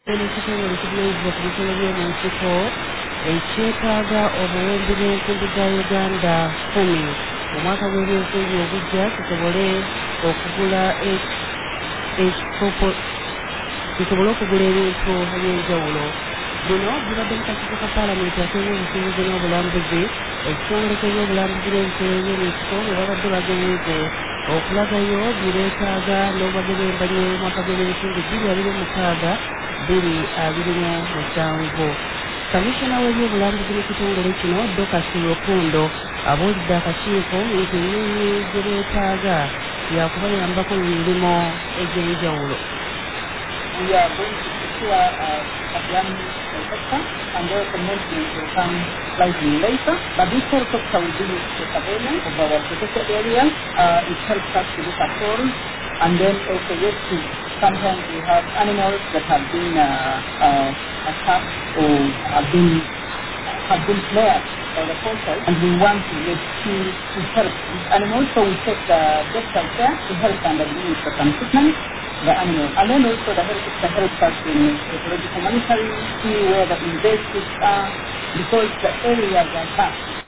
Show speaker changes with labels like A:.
A: n'ekitongole kivunaanyizibwa ku bisolo by'omu nsiko ekyetaaga obuwumbi bw'enkumbi za uganda 10 mu mwaka gw'ebyensimbi ogujja kisobole okugula ekikopo kisobole okugula ebintu eby'enjawulo. Bino bibadde mu kakiiko ka paalamenti ateebwa obusuubuzi n'obulambuzi ekitongole ky'ebyobulambuzi n'ebisolo by'omu nsiko bwe babadde bagenze okulagayo bye beetaaga n'obubadde bw'embalirira y'omwaka gw'ebyensimbi 2026. Kamishona w'ebyobulambuzi n'ekitongole kino Dorcas Lukundo abuulidde akakiiko nti ennyonyi ze beetaaga yakubayambako mu mirimu egy'enjawulo. We are going to secure a brand new helicopter, and the maintenance will come slightly later. But this helicopter will be used for surveillance of our protected areas. It helps us to look at forests, and then also rescue. Sometimes we have animals that have been attacked or have been snared by the forces, and we want to rescue to help these animals. So we take the doctors there to help and administer some treatment the animals. And then also the helicopter helps us in ecological monitoring, see where the invasives are, because the areas are vast.